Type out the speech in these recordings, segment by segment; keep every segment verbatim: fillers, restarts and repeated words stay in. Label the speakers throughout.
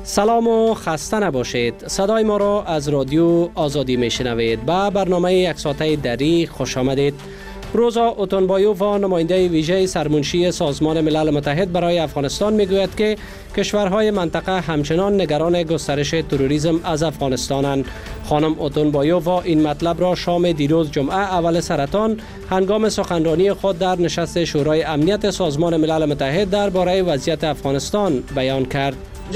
Speaker 1: سلام و خسته نباشید. صدای ما را از رادیو آزادی میشنوید. با برنامه یک ساعته دری خوش آمدید. روزا اوتونبایووا نماینده ویژه سرمنشی سازمان ملل متحد برای افغانستان میگوید که کشورهای منطقه همچنان نگران گسترش تروریسم از افغانستانند. خانم اوتونبایووا این مطلب را شام دیروز جمعه اول سرطان هنگام سخنرانی خود در نشست شورای امنیت سازمان ملل متحد درباره وضعیت افغانستان بیان کرد.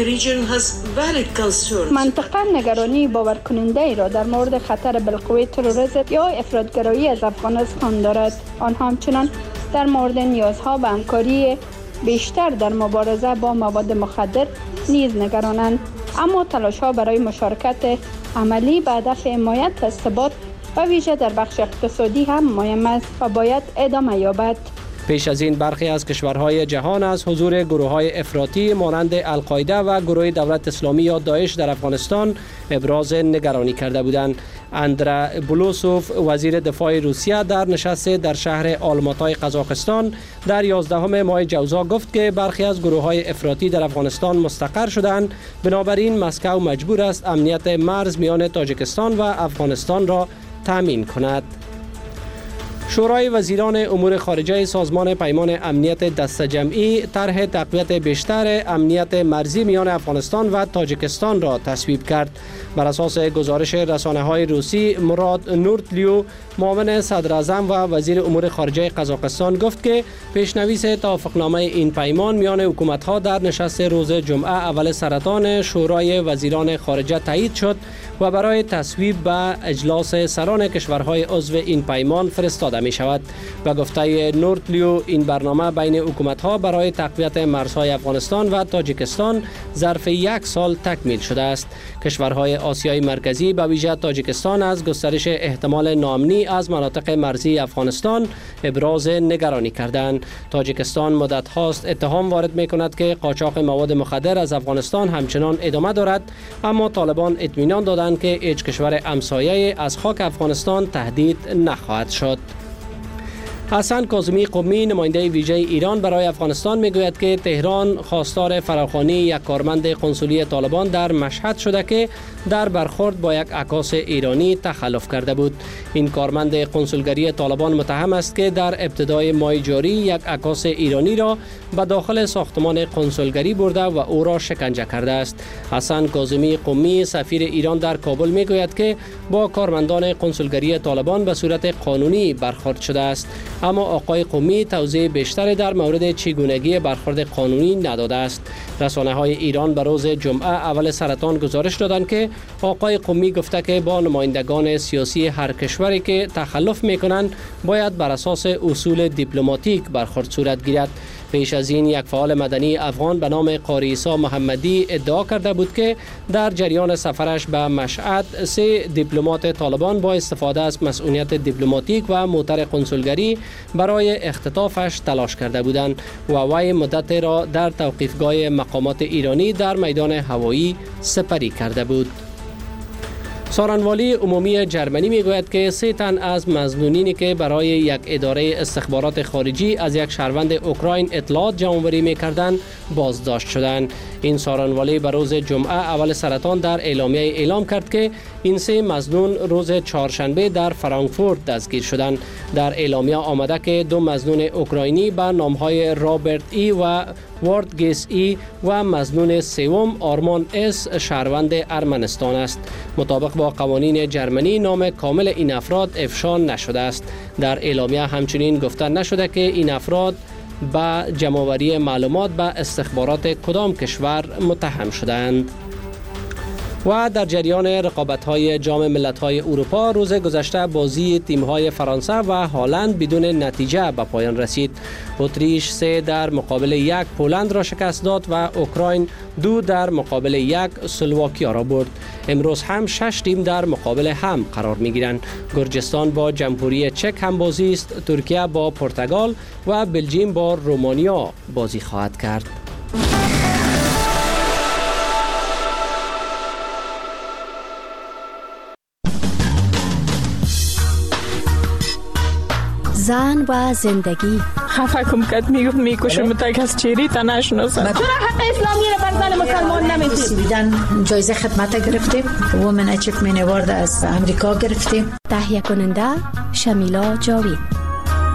Speaker 2: منطقه نگرانی باورکننده ای را در مورد خطر بالقوه تروریسم یا افراطگرایی از افغانستان دارد. آنها همچنان در مورد نیازها به همکاری بیشتر در مبارزه با مواد مخدر نیز نگرانند، اما تلاش‌ها برای مشارکت عملی به هدف حمایت از ثبات و ویژه در بخش اقتصادی هم مهم است و باید ادامه یابد.
Speaker 1: پیش از این برخی از کشورهای جهان از حضور گروه‌های افراطی مانند القاعده و گروه دولت اسلامی یا داعش در افغانستان ابراز نگرانی کرده بودند. اندرا بولوسوف وزیر دفاع روسیه در نشست در شهر آلماتای قزاقستان در یازدهم ماه جوزا گفت که برخی از گروه‌های افراطی در افغانستان مستقر شدند، بنابراین مسکو مجبور است امنیت مرز میان تاجیکستان و افغانستان را تامین کند. شورای وزیران امور خارجه سازمان پیمان امنیت دسته جمعی طرح تقویت بیشتر امنیت مرزی میان افغانستان و تاجیکستان را تصویب کرد. بر اساس گزارش رسانه‌های روسی، مراد نورتلیو معاون صدر اعظم و وزیر امور خارجه قزاقستان گفت که پیشنویس توافقنامه این پیمان میان حکومت‌ها در نشست روز جمعه اول سرطان شورای وزیران خارجه تایید شد و برای تصویب به اجلاس سران کشورهای عضو این پیمان فرستاده می شود. و گفته نورتلیو این برنامه بین حکومت‌ها برای تقویت مرزهای افغانستان و تاجیکستان ظرف یک سال تکمیل شده است. کشورهای آسیای مرکزی به ویژه تاجیکستان از گسترش احتمال ناامنی از مناطق مرزی افغانستان ابراز نگرانی کردند. تاجیکستان مدت هاست اتهام وارد می کند که قاچاق مواد مخدر از افغانستان همچنان ادامه دارد، اما طالبان اطمینان دادند که هیچ کشور همسایه از خاک افغانستان تهدید نخواهد شد. حسن کاظمی قمی نماینده ویژه ایران برای افغانستان میگوید که تهران خواستار فراخوانی یک کارمند قنسولی طالبان در مشهد شده که در برخورد با یک عکاس ایرانی تخلف کرده بود. این کارمند قنسولگری طالبان متهم است که در ابتدای ماه جاری یک عکاس ایرانی را به داخل ساختمان قنسولگری برده و او را شکنجه کرده است. حسن کاظمی قمی سفیر ایران در کابل میگوید که با کارمندان قنسولگری طالبان به صورت قانونی برخورد شده است، اما آقای قمی توضیح بیشتری در مورد چگونگی برخورد قانونی نداده است. رسانه‌های ایران به روز جمعه اول سرطان گزارش دادند که آقای قمی گفته که با نمایندگان سیاسی هر کشوری که تخلف می‌کنند باید بر اساس اصول دیپلماتیک برخورد صورت گیرد. پیش از این یک فعال مدنی افغان به نام قاری عیسی محمدی ادعا کرده بود که در جریان سفرش به مشهد سه دیپلمات طالبان با استفاده از مسئولیت دیپلماتیک و موتر قنسولگری برای اختطافش تلاش کرده بودند و وی مدت را در توقیفگاه مقامات ایرانی در میدان هوایی سپری کرده بود. سارنوالی عمومی جرمنی میگوید که سه تن از مظنونینی که برای یک اداره استخبارات خارجی از یک شهروند اوکراین اطلاعات جمع‌آوری می‌کردند بازداشت شدند. این سارنوالی به روز جمعه اول سرطان در اعلامیه اعلام کرد که این سه مظنون روز چهارشنبه در فرانکفورت دستگیر شدند. در اعلامیه آمده که دو مظنون اوکراینی به نام‌های رابرت ای و وارد گیس ای و مظنون سوم آرمان اس شهروند ارمنستان است. مطابق با قوانین جرمنی نام کامل این افراد افشا نشده است. در اعلامیه همچنین گفته نشده که این افراد به جمع‌آوری معلومات به استخبارات کدام کشور متهم شدند. و در جریان رقابت‌های جام ملت‌های اروپا روز گذشته بازی تیم‌های فرانسه و هلند بدون نتیجه به پایان رسید. اتریش سه در مقابل یک پولند را شکست داد و اوکراین دو در مقابل یک اسلواکیا را برد. امروز هم شش تیم در مقابل هم قرار می‌گیرند. گرجستان با جمهوری چک هم بازی است، ترکیه با پرتغال و بلژیم با رومانیا بازی خواهد کرد.
Speaker 3: زن و زندگی.
Speaker 4: خفه کم کت میگفت میکشم تا از چیری تا نشناسم.
Speaker 5: چرا حق اسلامی رو بر زن مسلمان نمیدید؟
Speaker 6: سویدن جایزه خدمت گرفتیم. وومن اچیومنت اوارد از امریکا گرفتیم.
Speaker 3: تهیه کننده شمیلا جاوید.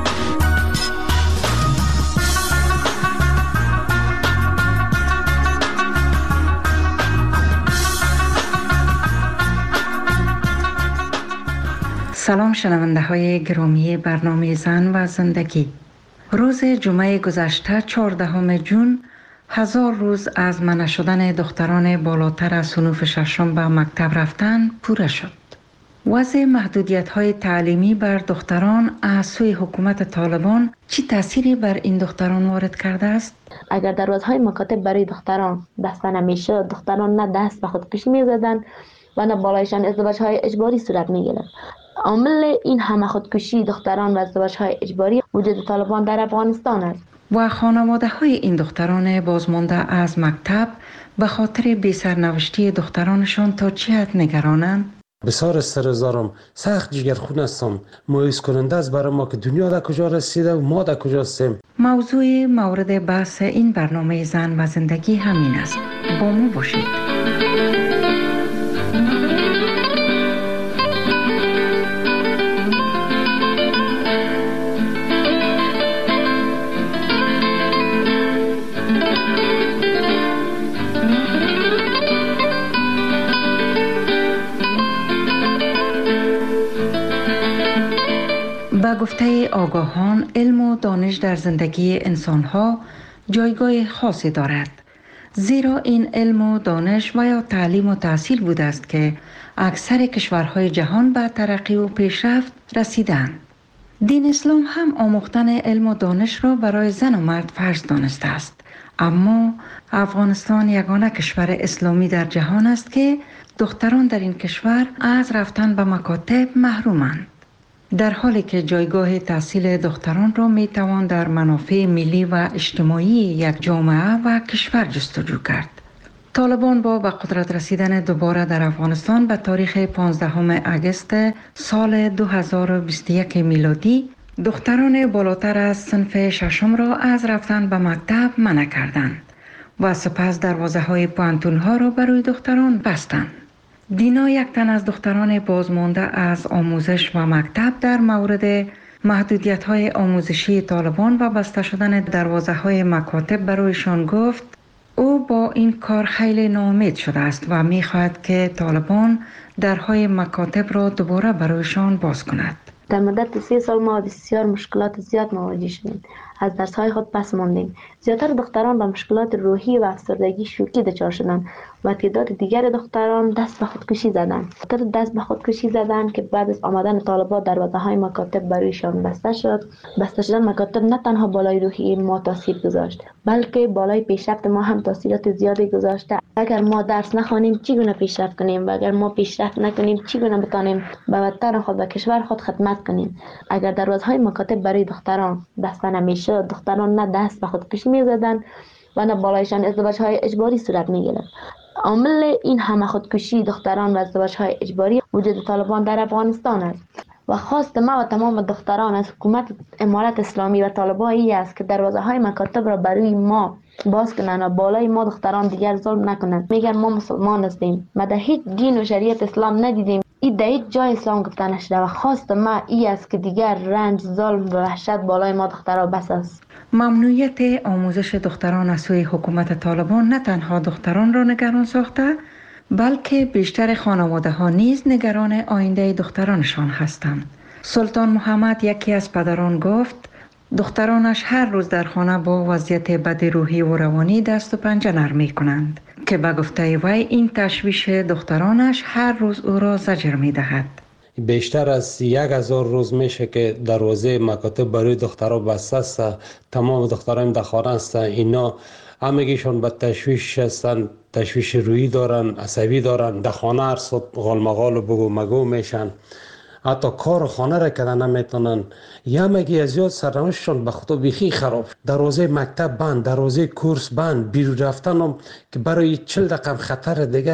Speaker 7: سلام شنونده های گرامی برنامه زن و زندگی. روز جمعه گذشته چهاردهم ژوئن هزار روز از منع شدن دختران بالاتر از صنوف ششم به مکتب رفتن پوره شد. وضع محدودیت های تعلیمی بر دختران از سوی حکومت طالبان چه تأثیری بر این دختران وارد کرده است؟
Speaker 8: اگر دروازهای مکاتب برای دختران بسته نمیشه، دختران نه دست به خودکشی میزدن و نه بالایشان ازدواج های اجباری صورت میگرفت. عامل این همه خودکشی دختران و ازدواج های اجباری وجود طالبان در افغانستان است.
Speaker 7: و خانواده های این دختران بازمانده از مکتب به خاطر بی سرنوشتی دخترانشان تا چه حد نگرانند؟
Speaker 9: بسیار استرزارم، سخت جگرخون هستم. مایوس کننده است برای ما که دنیا در کجا رسیده و ما در کجا هستیم.
Speaker 7: موضوع مورد بحث این برنامه زن و زندگی همین است. با ما باشید. با گفته آگاهان، علم و دانش در زندگی انسانها جایگاه خاصی دارد، زیرا این علم و دانش و یا تعلیم و تحصیل بوده است که اکثر کشورهای جهان به ترقی و پیشرفت رسیدند. دین اسلام هم آموختن علم و دانش را برای زن و مرد فرض دانسته است، اما افغانستان یگانه کشور اسلامی در جهان است که دختران در این کشور از رفتن به مکاتب محرومند، در حالی که جایگاه تحصیل دختران را می توان در منافع ملی و اجتماعی یک جامعه و کشور جستجو کرد. طالبان با به قدرت رسیدن دوباره در افغانستان به تاریخ پانزدهم اگست سال دو هزار و بیست و یک میلادی دختران بالاتر از صنف ششم را از رفتن به مکتب منع کردند و سپس دروازه های پانتون ها را برای دختران بستند. دینا، یک تن از دختران بازمانده از آموزش و مکتب، در مورد محدودیت های آموزشی طالبان و بسته شدن دروازه های مکاتب برایشان گفت او با این کار خیلی ناامید شده است و می خواهد که طالبان درهای مکاتب را دوباره برایشان باز کند.
Speaker 8: در مدت سه سال ما بسیار مشکلات زیاد مواجه شدیم. از درس‌های خود پس ماندیم. زیادتر دختران با مشکلات روحی و افسردگی شوکی دچار شدند و تعداد دیگر دختران دست به خودکشی زدند. دختر دست به خودکشی زدند که بعد از آمدن طالبان دروازه‌های مکاتب برایشان بسته شد. بسته شدن مکاتب نه تنها بالای روحی ما تاثیر گذاشت، بلکه بالای پیشرفت ما هم تاثیرات زیادی گذاشته. اگر ما درس نخوانیم چگونه پیشرفت کنیم و اگر ما پیشرفت نکنیم چگونه بتانیم به وطن خود و کشور خود خدمت کنیم؟ اگر دروازه‌های مکاتب برای دختران بسته نمیشه، دختران نه دست به خودکشی میزدن و نه بالایشان ازدواج های اجباری صورت میگرفت. عامل این همه خودکشی دختران و ازدواج های اجباری وجود طالبان در افغانستان است و خواست ما و تمام دختران از حکومت امارت اسلامی و طالبان ای است که دروازه های مکاتب را برای ما باز کنند و بالای ما دختران دیگر ظلم نکنند. میگن ما مسلمان هستیم، ما در هیچ دین و شریعت اسلام ندیدیم این در هیچ جای اسلام گفته نشده و خواست ما ای است که دیگر رنج، ظلم و وحشت بالای ما دختران بس است.
Speaker 7: ممنوعیت آموزش دختران از سوی حکومت طالبان نه تنها دختران را نگران ساخته، بلکه بیشتر خانواده ها نیز نگران آینده دخترانشان هستند. سلطان محمد، یکی از پدران، گفت دخترانش هر روز در خانه با وضعیت بد روحی و روانی دست و پنجه نرم می کنند که به گفته وی این تشویش دخترانش هر روز او را زجر می دهد.
Speaker 9: بیشتر از یک هزار روز میشه که دروازه مکاتب برای دخترها بسته است. تمام دختران در خانه هستند. اینا همگیشون به تشویش هستند، تشویش روحی دارن، عصبی دارن، در خانه هر صد غالمغال و بگو مگو میشن، حتی کار خانه را کردن نمیتونن. یمگی از زیاد سرنوشتشون به خدا بیخی خراب. دروازه مکتب بند، دروازه کورس بند، بیرون رفتن هم که برای چل دقیقه خطر دیگه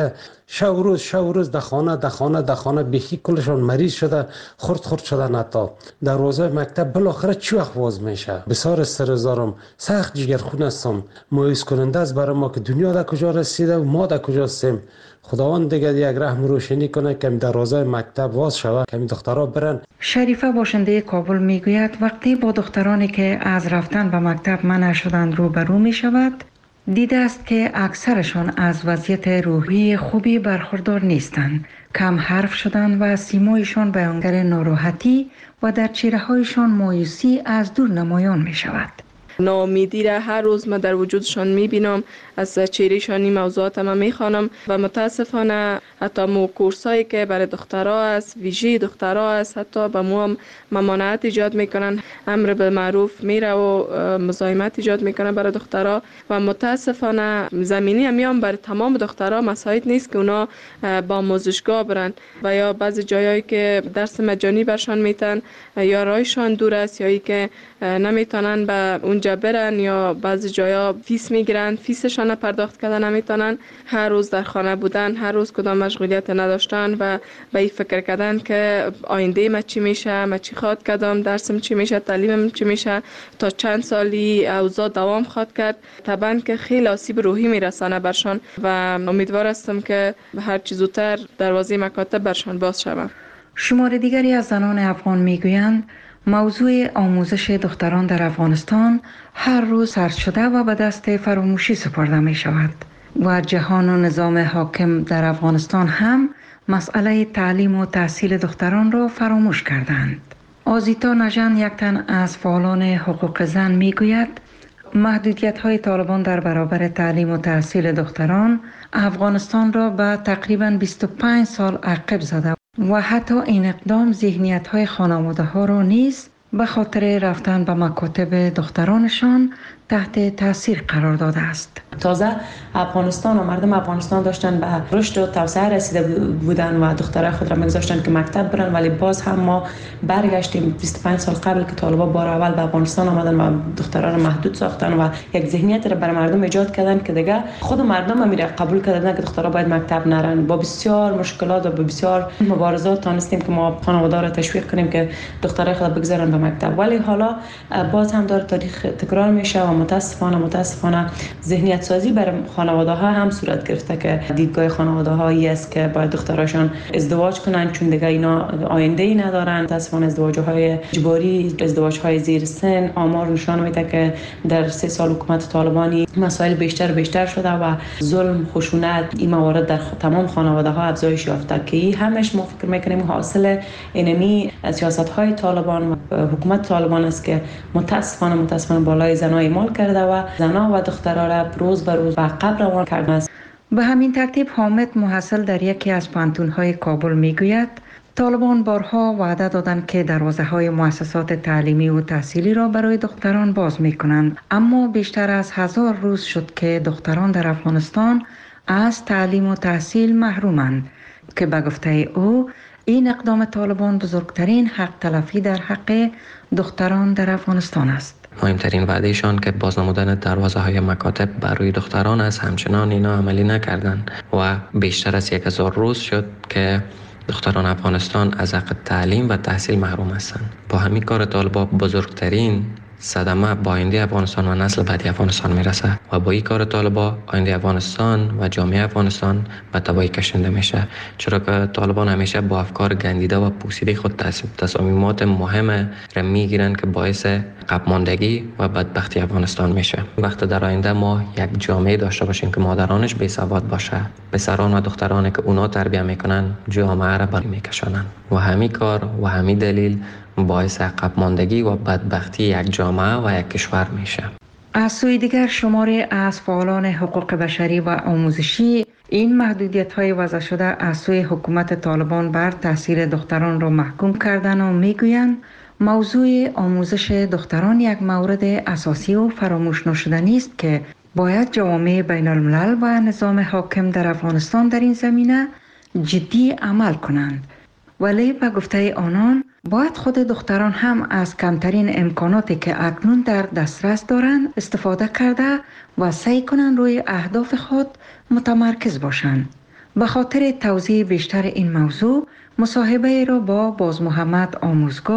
Speaker 9: شب روز شب روز در خانه در خانه در خانه بیخی کلشان مریض شده، خرد خرد شدن. حتی دروازه مکتب بالاخره چی وقت باز میشه؟ بسیار استرزارم، سخت جگرخون هستم. مایوس کننده است برای ما که دنیا در کجا رسیده و ما در کجا هستیم. خداوند دیگه یک رحم روشنی کنه که دروازه مکتب باز شود، که دخترها برن.
Speaker 7: شریفه باشنده کابل میگوید وقتی با دخترانی که از رفتن به مکتب منع شدند روبرو می شود، دیده است که اکثرشان از وضعیت روحی خوبی برخوردار نیستند. کم حرف شدند و سیمایشان بیانگر ناراحتی و در چهره‌هایشان مایوسی از دور نمایان می شود.
Speaker 10: ناامیدی را هر روز من در وجودشان میبینم، از چهرهشان این موضوعات من میخوانم و متاسفانه حتی مو کورسایی که برای دخترها است، ویژه دخترها است، حتی به مو هم ممانعت ایجاد میکنن، امر بالمعروف میره و مزاحمت ایجاد میکنن برای دخترها و متاسفانه زمینی همیان برای تمام دخترها مساعد نیست که اونا با آموزشگاه برن و یا بعضی جایایی که درس مجانی برشان میتن یا رایشان دور است یا ای که نمیتونن به اونجا برن یا بعضی جایا فیس میگیرن، فیسشان پرداخت کردن نمیتونن، هر روز در خانه بودن، هر روز کدام مشغولیت نداشتن و به این فکر کردن که آینده ما چی میشه، ما چی خواد کردم، درسم چی میشه، تعلیمم چی میشه، تا چند سالی اوضاع دوام خواد کرد. طبعا که خیلی آسیب روحی میرسانه برشان و امیدوار هستم که هر چیز زودتر دروازه مکاتب برشان باز شود.
Speaker 7: شمار دیگری از زنان افغان میگویند موضوع آموزش دختران در افغانستان هر روز سرد شده و به دست فراموشی سپرده می شود و جهان و نظام حاکم در افغانستان هم مسئله تعلیم و تحصیل دختران را فراموش کردند. آزیتا نژن، یک تن از فعالان حقوق زن، می گوید محدودیت های طالبان در برابر تعلیم و تحصیل دختران افغانستان را به تقریباً بیست و پنج سال عقب زده و حتی این اقدام ذهنیت های خانواده ها را نیز به خاطر رفتن به مکاتب دخترانشان تحت تاثیر قرار داده است.
Speaker 11: تازه افغانستان و مردم افغانستان داشتن به رشد و توسعه رسیده بودن و دخترای خود را می‌گذاشتن که مکتب برن، ولی باز هم ما برگشتیم بیست و پنج سال قبل که طالبان بار اول به افغانستان آمدن و دخترها را محدود ساختن و یک ذهنیت را برای مردم ایجاد کردن که دیگه خود مردم هم میره قبول کردن که دخترها باید مکتب نرن. با بسیار مشکلات و با بسیار مبارزات تونستیم که ما خانواده را تشویق کنیم که دخترای خود بگذارن به مکتب، ولی حالا باز هم داره تاریخ تکرار میشه و متاسفانه متاسفانه ذهنیت سازی برای خانواده ها هم صورت گرفته که دیدگاه خانواده هایی است که باید دختراشون ازدواج کنن چون دیگه اینا آینده ای ندارن. متاسفانه ازدواج های اجباری، ازدواج های زیر سن، آمار نشان میده که در سه سال حکومت طالبانی مسائل بیشتر و بیشتر شده و ظلم، خشونت، این موارد در تمام خانواده ها افزایش یافته که این همش ما فکر میکنیم حاصل اینمی سیاست های طالبان و حکومت طالبان است که متاسفانه متاسفانه بالای زنها اعمال کرده و زنها و دخترها را روز به روز به عقب روان کرده است.
Speaker 7: به همین ترتیب حامد محصل در یکی از پانتون‌های کابل میگوید طالبان بارها وعده دادند که دروازه‌های مؤسسات تعلیمی و تحصیلی را برای دختران باز می‌کنند، اما بیشتر از هزار روز شد که دختران در افغانستان از تعلیم و تحصیل محرومند که به گفته او این اقدام طالبان بزرگترین حق تلفی در حق دختران در افغانستان است.
Speaker 12: مهمترین وعدهشان که بازنمودن دروازه های مکاتب برای دختران است، همچنان اینا عملی نکردند و بیشتر از یک هزار روز شد که دختران افغانستان از حق تعلیم و تحصیل محروم هستند. با همین کار طالبان بزرگترین صدمه با آینده افغانستان و نسل بعدی افغانستان میرسه و با این کار طالبان آینده افغانستان و جامعه افغانستان به تباهی کشنده میشه، چرا که طالبان همیشه با افکار گندیده و پوسیده خود تصمیمات مهم را میگیرن که باعث عقب ماندگی و بدبختی افغانستان میشه. وقتی در آینده ما یک جامعه داشته باشیم که مادرانش بی سواد باشه، پسران و دخترانی که اونا تربیت میکنن جامعه را بالا میکشونن و همین کار و همین دلیل باعث عقب ماندگی و بدبختی یک جامعه و یک کشور میشه.
Speaker 7: از سوی دیگر شماری از فعالان حقوق بشری و آموزشی این محدودیت‌های وضع شده از سوی حکومت طالبان بر تحصیل دختران را محکوم کردن و میگویند موضوع آموزش دختران یک مورد اساسی و فراموش نشدنی است که باید جوامع بین الملل و نظام حاکم در افغانستان در این زمینه جدی عمل کنند. ولی به گفته آنان باید خود دختران هم از کمترین امکاناتی که اکنون در دسترس دارند استفاده کرده و سعی کنند روی اهداف خود متمرکز باشند به خاطر توضیح بیشتر این موضوع مصاحبه را با باز محمد آموزگار